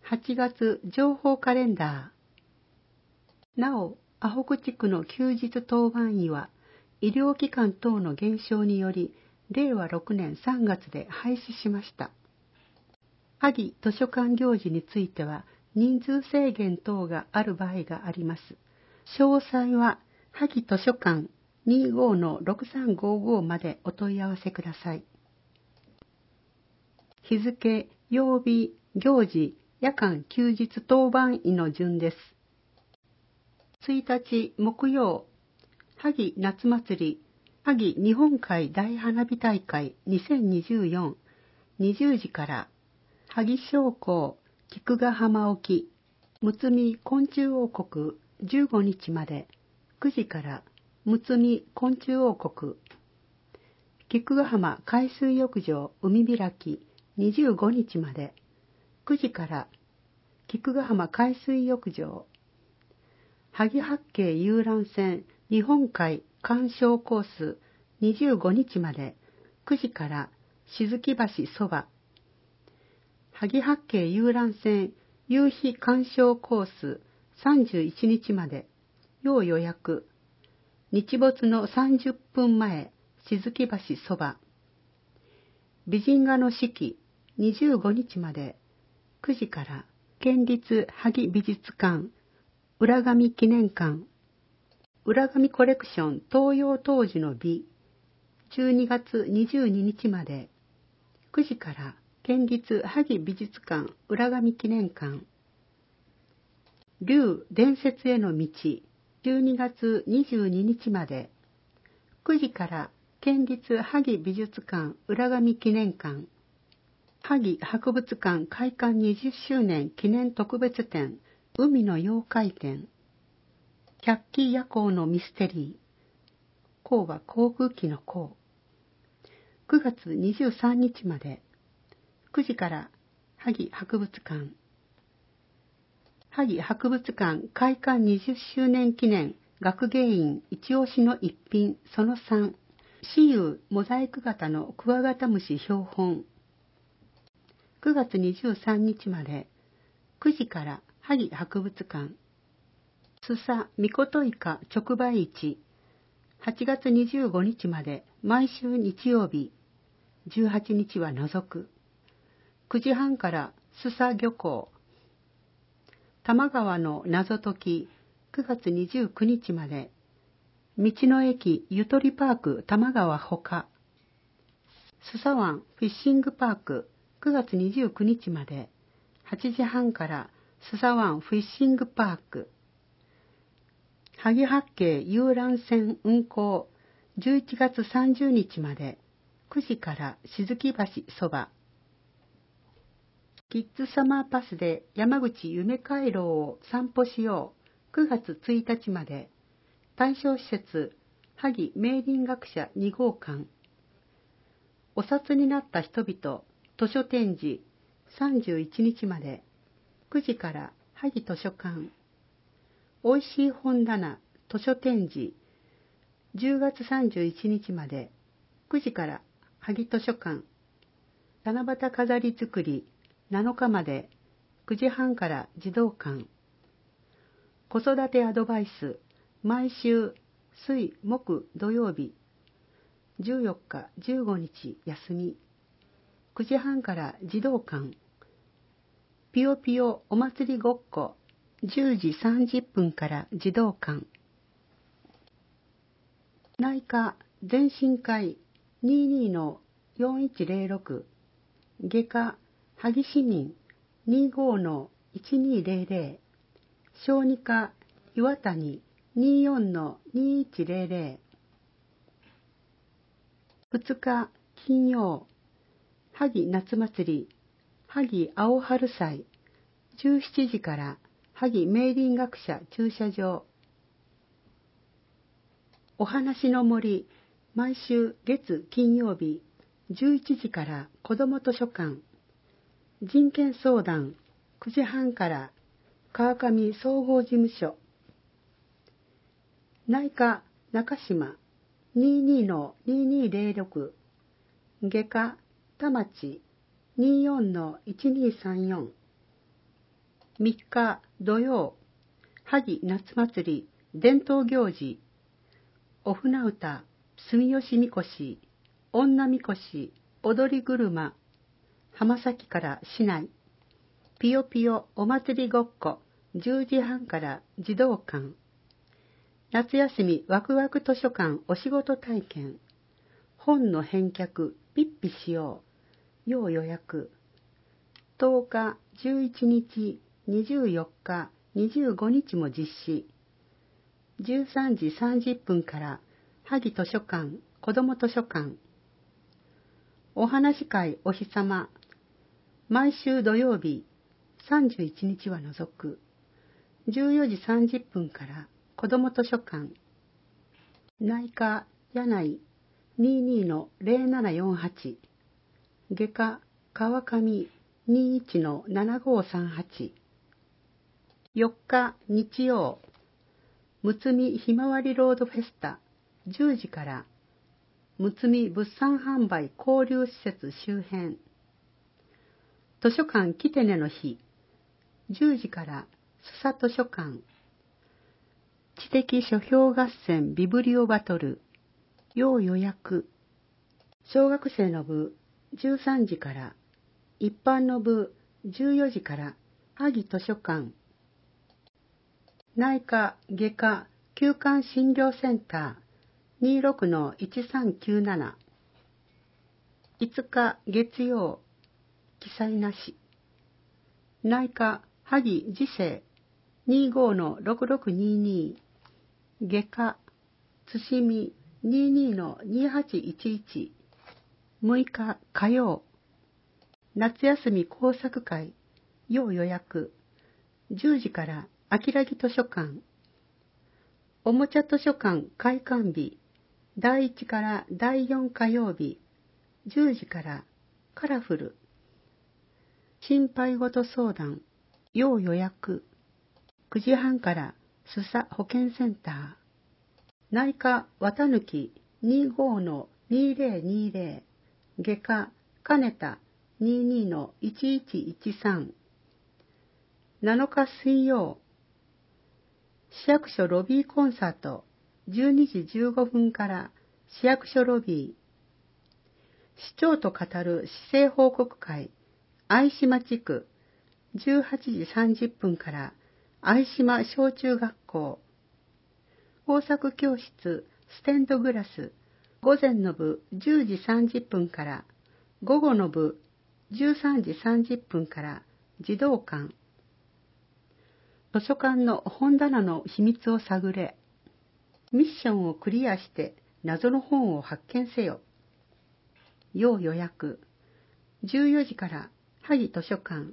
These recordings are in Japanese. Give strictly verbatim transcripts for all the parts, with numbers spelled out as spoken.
はちがつ情報カレンダー。なお、阿北地区の休日当番医は、医療機関等の減少により、れいわろくねんさんがつで廃止しました。萩図書館行事については、人数制限等がある場合があります。詳細は、萩図書館 にじゅうごのろくさんごご までお問い合わせください。日付、曜日、行事、夜間休日当番医の順です。ついたち木曜、萩夏祭り、萩日本海大花火大会にせんにじゅうよん、にじゅうじから、萩商工、菊ヶ浜沖、むつみ昆虫王国じゅうごにちまで、くじから、むつみ昆虫王国、菊ヶ浜海水浴場海開きにじゅうごにちまで、くじから、菊ヶ浜海水浴場、萩八景遊覧船日本海鑑賞コースにじゅうごにちまで、くじから静木橋そば、萩八景遊覧船夕日鑑賞コースさんじゅういちにちまで、要予約、日没のさんじゅっぷんまえ、静木橋そば、美人画の式にじゅうごにちまで、くじから、県立萩美術館、浦上記念館、浦上コレクション東洋当時の美、じゅうにがつにじゅうににちまで、くじから、県立萩美術館浦上記念館、龍伝説への道、じゅうにがつにじゅうににちまで、くじから、県立萩美術館浦上記念館、萩博物館開館にじゅっしゅうねん記念特別展、海の妖怪展、百鬼夜行のミステリー、航は航空機の航、くがつにじゅうさんにちまで、くじから萩博物館、萩博物館開館にじゅっしゅうねん記念学芸員一押しの一品そのさん、雌雄モザイク型のクワガタムシ標本、くがつにじゅうさんにちまで、くじから萩博物館、スサミコトイカ直売市、はちがつにじゅうごにちまで毎週日曜日、じゅうはちにちは除く、くじはんからスサ漁港、多摩川の謎解き、くがつにじゅうくにちまで、道の駅ゆとりパーク多摩川ほか、スサ湾フィッシングパーク、くがつにじゅうくにちまで、はちじはんからスサ湾フィッシングパーク、萩八景遊覧船運航、じゅういちがつさんじゅうにちまで、くじから静木橋そば、キッズサマーパスで山口夢回廊を散歩しよう、くがつついたちまで、対象施設、萩明林学者にごうかん、お札になった人々、図書展示、さんじゅういちにちまで、くじから萩図書館、おいしい本棚、図書展示、じゅうがつさんじゅういちにちまで、くじから萩図書館、七夕飾り作り、なのかまで、くじはんから児童館、子育てアドバイス、毎週、水、木、土曜日、じゅうよっか、じゅうごにち休み、くじはんから児童館、ぴよぴよお祭りごっこ、じゅうじさんじゅっぷんから児童館、内科全身会 にじゅうにのよんいちぜろろく、外科萩市民 にじゅうごのいちにぜろぜろ、小児科岩谷 にじゅうよんのにいちぜろぜろ、ふつか金曜、萩夏祭り、萩青春祭、じゅうしちじから萩明林学者駐車場、お話の森、毎週月金曜日、じゅういちじから子ども図書館、人権相談、くじはんから川上総合事務所、内科中島 にじゅうにのににぜろろく、外科田町 にじゅうよんのいちにさんよん、 みっか土曜、萩夏祭り伝統行事、お船歌、住吉みこし、女みこし、踊り車、浜崎から市内、ぴよぴよお祭りごっこ、じゅうじはんから児童館、夏休みワクワク図書館お仕事体験、本の返却、ピッピしよう、要予約、とおか、じゅういちにち、にじゅうよっか、にじゅうごにちも実施、じゅうさんじさんじゅっぷんから萩図書館、子ども図書館、お話会お日様、毎週土曜日、さんじゅういちにちは除く、じゅうよじさんじゅっぷんから子ども図書館、内科柳井 にじゅうにのゼロななよんはち、外科川上 にじゅういちのななごさんはち、よっか日曜、むつみひまわりロードフェスタじゅうじからむつみ物産販売交流施設周辺、図書館来てねの日じゅうじからすさ図書館、知的書評合戦ビブリオバトル要予約、小学生の部じゅうさんじから、一般の部じゅうよじから萩図書館、内科外科休館診療センター にじゅうろくのいちさんきゅうなな、いつか月曜、記載なし、内科萩時世 にじゅうごのろくろくにに、外科津市見 にじゅうにのにはちいちいち、むいか火曜、夏休み工作会要予約、じゅうじからあきらぎ図書館、おもちゃ図書館開館日だいいちからだいよん火曜日じゅうじからカラフル、心配事相談要予約、くじはんからすさ保健センター、内科綿抜き にじゅうごのにせんにじゅう、外科金田 にじゅうにのいちいちいちさん、なのか水曜、市役所ロビーコンサートじゅうにじじゅうごふんから市役所ロビー、市長と語る市政報告会相島地区じゅうはちじさんじゅっぷんから相島小中学校、工作教室ステンドグラス午前の部じゅうじさんじゅっぷんから午後の部じゅうさんじさんじゅっぷんから児童館、図書館の本棚の秘密を探れ、ミッションをクリアして謎の本を発見せよ、要予約、じゅうよじから萩図書館、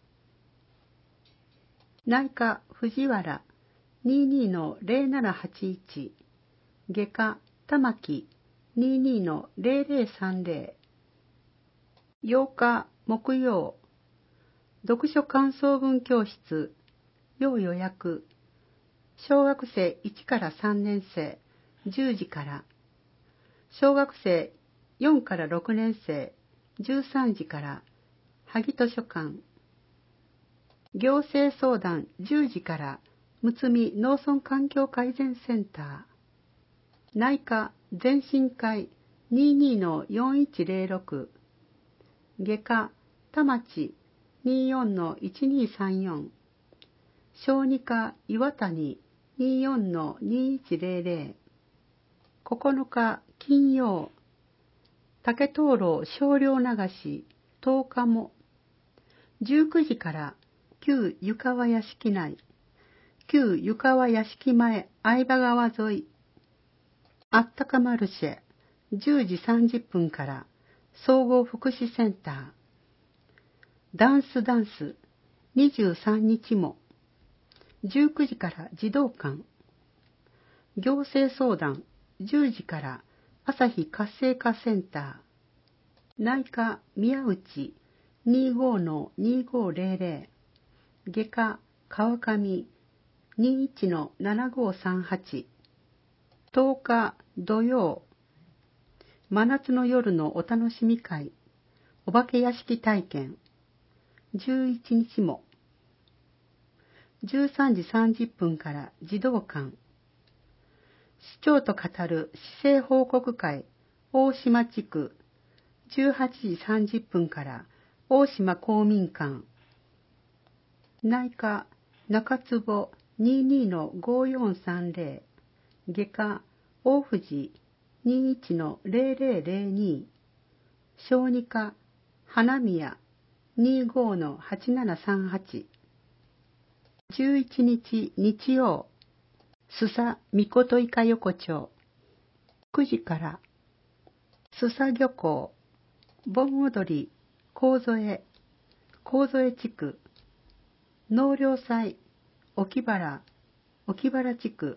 内科藤原 にじゅうにのゼロななはちいち、外科玉木 にじゅうにのゼロゼロさんゼロ、ようか木曜、読書感想文教室要予約、小学生いちからさんねん生じゅうじから、小学生よんからろくねん生じゅうさんじから萩図書館、行政相談じゅうじからむつみ農村環境改善センター、内科全身会 にじゅうにのよんいちゼロろく、外科田町 にじゅうよんのいちにさんよん、小児科岩谷 にじゅうよんのにいちゼロゼロ、ここのか金曜、竹灯籠少量流しとおかもじゅうくじから旧湯川屋敷内、旧湯川屋敷前相場川沿い、あったかマルシェじゅうじさんじゅっぷんから総合福祉センター、ダンスダンスにじゅうさんにちもじゅうくじから児童館、行政相談じゅうじから朝日活性化センター、内科宮内 にじゅうごのにじゅうごゼロゼロ、外科川上 にじゅういちのななごさんはち、とおか土曜、真夏の夜のお楽しみ会お化け屋敷体験じゅういちにちもじゅうさんじさんじゅっぷんから児童館。市長と語る市政報告会大島地区、じゅうはちじさんじゅっぷんから大島公民館。内科中坪 にじゅうにのごよんさんぜろ、外科大藤 にじゅういちのぜろぜろぜろに、小児科花宮 にじゅうごのはちななさんはち。じゅういちにち日曜、須佐みこといか横丁、くじから、須佐漁港、盆踊り、神添、神添地区、納涼祭、沖原、沖原地区、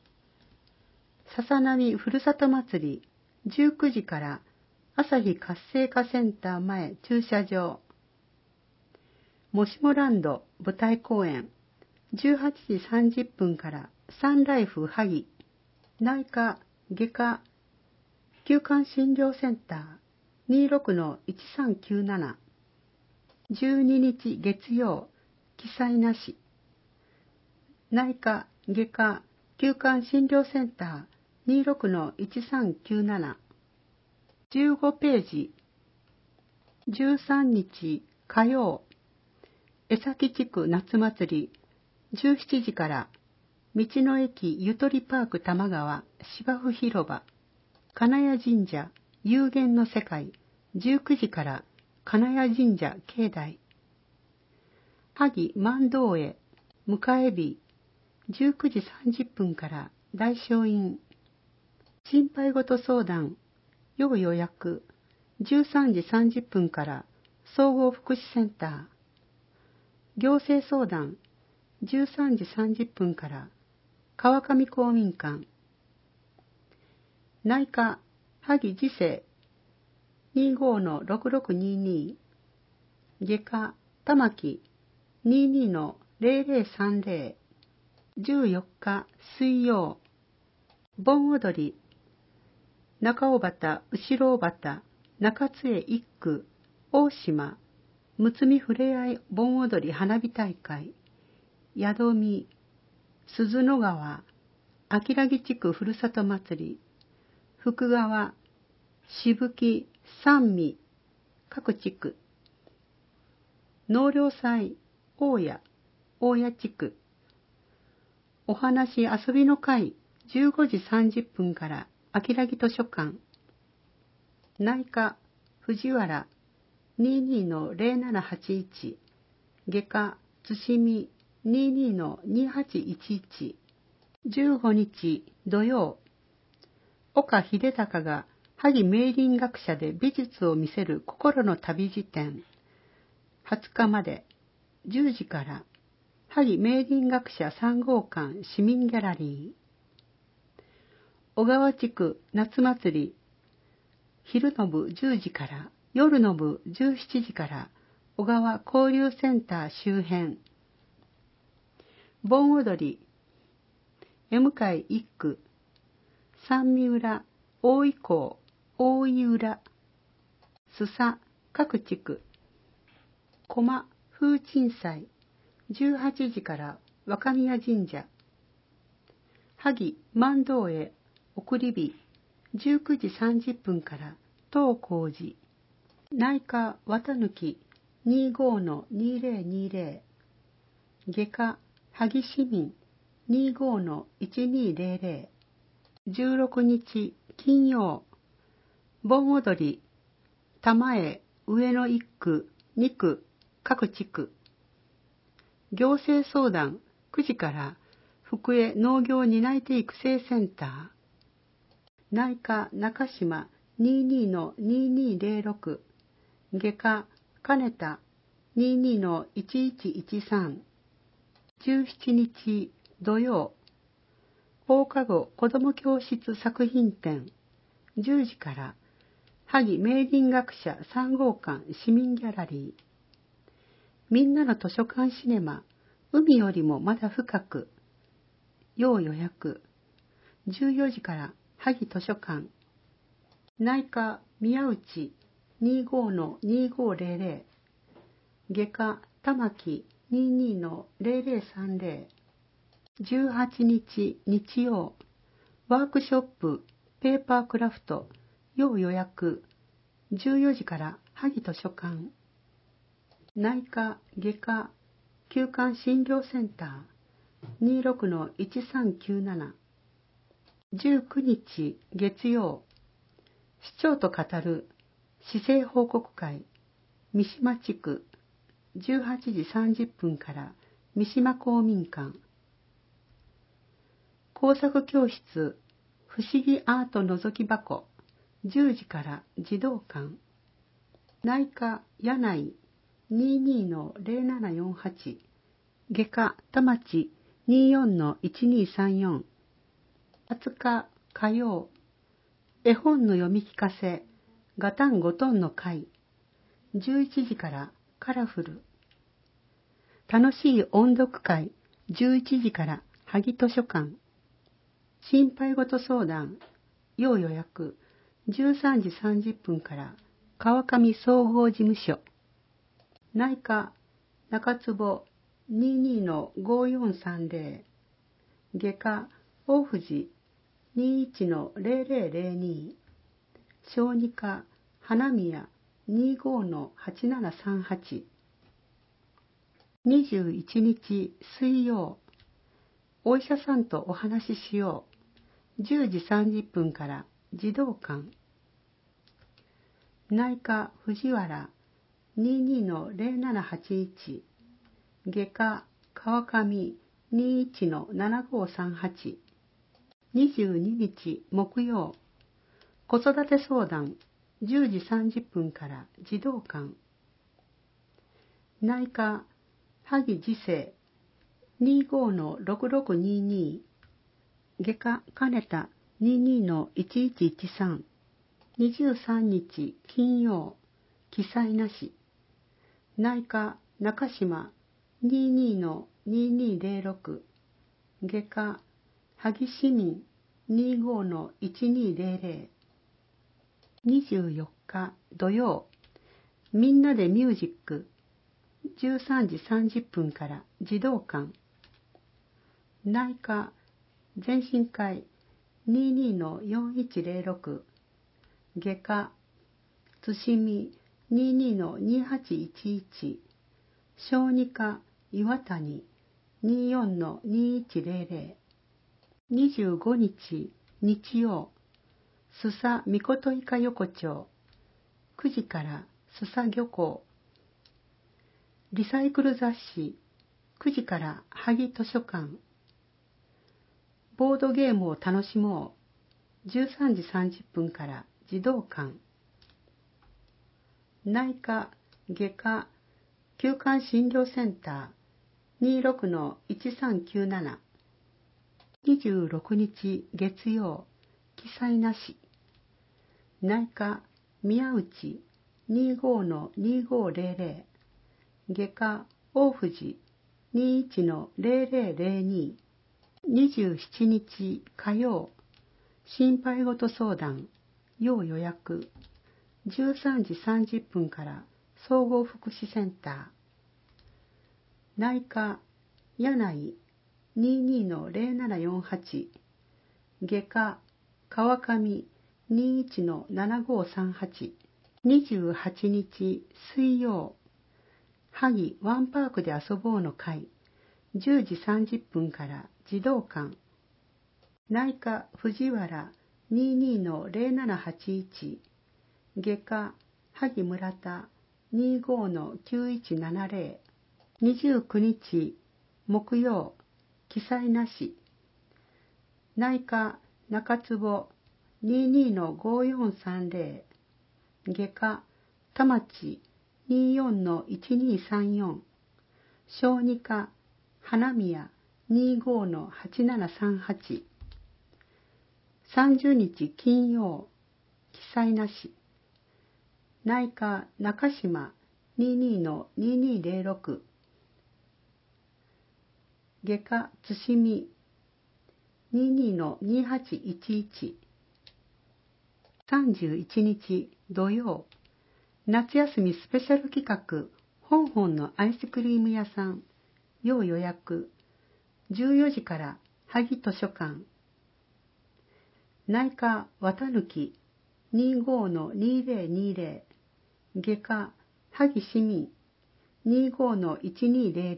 笹波ふるさと祭り、じゅうくじから、朝日活性化センター前駐車場、もしもランド舞台公演、じゅうはちじさんじゅっぷんからサンライフ萩、内科、外科、休館診療センター にじゅうろくのいちさんきゅうなな、じゅうににち月曜、記載なし、内科、外科、休館診療センター にじゅうろくのいちさんきゅうなな、じゅうごページ、じゅうさんにち火曜、江崎地区夏祭り、じゅうしちじから、道の駅ゆとりパーク玉川芝生広場、金谷神社有限の世界、じゅうくじから、金谷神社境内、萩万道へ迎え日、じゅうくじさんじゅっぷんから大正院、心配事相談、要予約、じゅうさんじさんじゅっぷんから総合福祉センター、行政相談、じゅうさんじさんじゅっぷんから川上公民館、内科萩次世 にじゅうごのろくろくにに、外科玉木 にじゅうにのぜろぜろさんぜろ、じゅうよっか水曜、盆踊り、中尾端、後ろ尾端、中津江一区、大島、むつみふれあい盆踊り花火大会、宿見、鈴野川、秋良木地区ふるさと祭り、福川、しぶき、三味、各地区、納涼祭、大谷、大谷地区、お話遊びの会、じゅうごじさんじゅっぷんから秋良木図書館、内科、藤原、にじゅうにのぜろななはちいち、外科、津島、にじゅうにのにはちいちいち、じゅうごにち土曜、岡秀隆が萩明倫学者で美術を見せる心の旅辞典、はつかまでじゅうじから萩明倫学者さんごうかん市民ギャラリー、小川地区夏祭り、昼の部じゅうじから夜の部じゅうしちじから小川交流センター周辺、盆踊り、江向一区、三味浦、大井港、大井浦、須佐、各地区、駒、風鎮祭、じゅうはちじから若宮神社、萩、万道へ、送り火、じゅうくじさんじゅっぷんから東光寺、内科、綿貫、にじゅうごのにぜろにぜろ、外科、萩市民、にじゅうごのいちにぜろぜろ、じゅうろくにち金曜、盆踊り、玉江、上野一区、二区、各地区、行政相談くじから福江農業担い手育成センター、内科中島 にじゅうにのににぜろろく、外科金田 にじゅうにのいちいちいちさん、じゅうしちにち土曜、放課後子ども教室作品展、じゅうじから萩明倫学者さんごうかん市民ギャラリー、みんなの図書館シネマ、海よりもまだ深く、要予約、じゅうよじから萩図書館、内科宮内 にじゅうごのにじゅうごぜろぜろ、外科玉木にじゅうにのゼロゼロさんゼロ。じゅうはちにち日曜、ワークショップペーパークラフト要予約、じゅうよじから萩図書館。内科外科休館診療センター にじゅうろくのいちさんきゅうなな。じゅうくにち月曜、市長と語る市政報告会三島地区じゅうはちじさんじゅっぷんから三島公民館。工作教室不思議アートのぞき箱じゅうじから児童館。内科柳井 にじゅうにのゼロななよんはち。外科田町 にじゅうよんのいちにさんよん。はつか火曜、絵本の読み聞かせガタンゴトンの会じゅういちじからカラフル。楽しい音読会じゅういちじから萩図書館。心配事相談要予約じゅうさんじさんじゅっぷんから川上総合事務所。内科中坪 にじゅうにのごよんさんゼロ。外科大藤 にじゅういちのゼロゼロゼロに。小児科花宮 にじゅうごのはちななさんはち。にじゅういちにち水曜、お医者さんとお話ししようじゅうじさんじゅっぷんから児童館。内科藤原 にじゅうにのゼロななはちいち。外科川上 にじゅういちのななごさんはち。にじゅうににち木曜、子育て相談じゅうじさんじゅっぷんから児童館。内科萩次世 にじゅうごのろくろくにに。外科金田 にじゅうにのいちいちいちさん。にじゅうさんにち金曜、記載なし。内科中島 にじゅうにのにじゅうにゼロろく。外科萩市民 にじゅうごのいちにゼロゼロ。にじゅうよっか土曜、みんなでミュージックじゅうさんじさんじゅっぷんから児童館。内科全身会 にじゅうにのよんいちゼロろく。外科津島 にじゅうにのにはちいちいち。小児科岩谷 にじゅうよんのにいちゼロゼロ。にじゅうごにち日曜、須佐みこといか横丁くじから須佐漁港。リサイクル雑誌くじから萩図書館。ボードゲームを楽しもうじゅうさんじさんじゅっぷんから児童館。内科外科休館診療センター にじゅうろくのいちさんきゅうなな。にじゅうろくにち月曜、記載なし。内科宮内 にじゅうごのにじゅうごゼロゼロ。外科大藤 にじゅういちのゼロゼロゼロに。にじゅうしちにち火曜、心配事相談要予約じゅうさんじさんじゅっぷんから総合福祉センター。内科柳井 にじゅうにのゼロななよんはち。外科川上 にじゅういちのななごさんはち。にじゅうはちにち水曜、萩ワンパークで遊ぼうの会じゅうじさんじゅっぷんから児童館。内科藤原 にじゅうにのゼロななはちいち。外科萩村田 にじゅうごのきゅういちななゼロ。にじゅうくにち木曜、記載なし。内科中坪 にじゅうにのごよんさんゼロ。外科田町 にじゅうよんのいちにさんよん。小児科花宮 にじゅうごのはちななさんはち。さんじゅうにち金曜、記載なし。内科中島 にじゅうにのにじゅうにゼロろく。外科津島 にじゅうにのにはちいちいち。さんじゅういちにち土曜、夏休みスペシャル企画、本本のアイスクリーム屋さん要予約。じゅうよじから萩図書館。内科綿抜 にじゅうごのにせんにじゅう。外科萩市民 にじゅうごのいちにせん。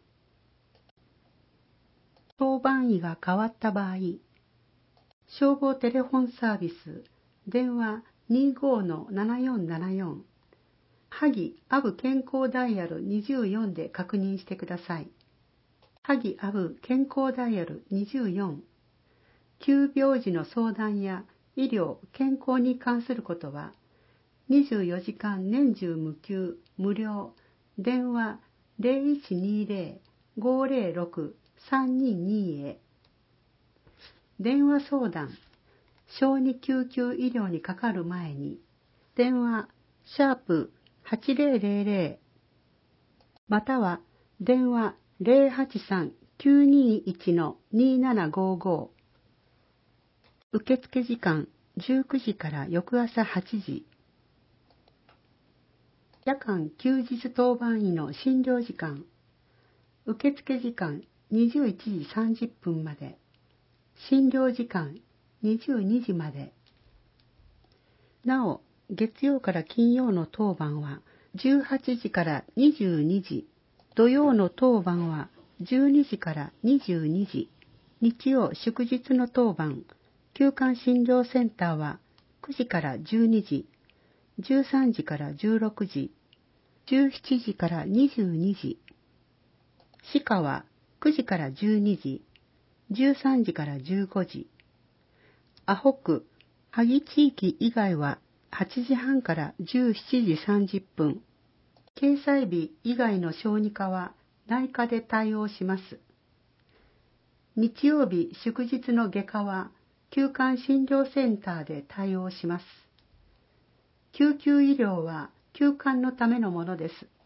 当番医が変わった場合、消防テレフォンサービス、電話 にじゅうごのななよんななよん。萩アブ健康ダイヤルにじゅうよんで確認してください。萩アブ健康ダイヤルにじゅうよん。急病時の相談や医療・健康に関することは、にじゅうよじかん年中無休、無料、電話 ゼロいちにゼロ ごゼロろく さんにに へ。電話相談、小児救急医療にかかる前に、電話、シャープはちゼロゼロゼロ、または電話 ゼロはちさん きゅうにいち のにななごご。受付時間じゅうくじから翌朝はちじ。夜間休日当番医の診療時間。受付時間にじゅういちじさんじゅっぷんまで。診療時間にじゅうにじまで。なお、月曜から金曜の当番はじゅうはちじからにじゅうにじ。土曜の当番はじゅうにじからにじゅうにじ。日曜祝日の当番、休館診療センターはくじからじゅうにじ、じゅうさんじからじゅうろくじ、じゅうしちじからにじゅうにじ。歯科はくじからじゅうにじ、じゅうさんじからじゅうごじ。アホ区、萩地域以外ははちじはんからじゅうしちじさんじゅっぷん。掲載日以外の小児科は内科で対応します。日曜日祝日の外科は休館診療センターで対応します。救急医療は休館のためのものです。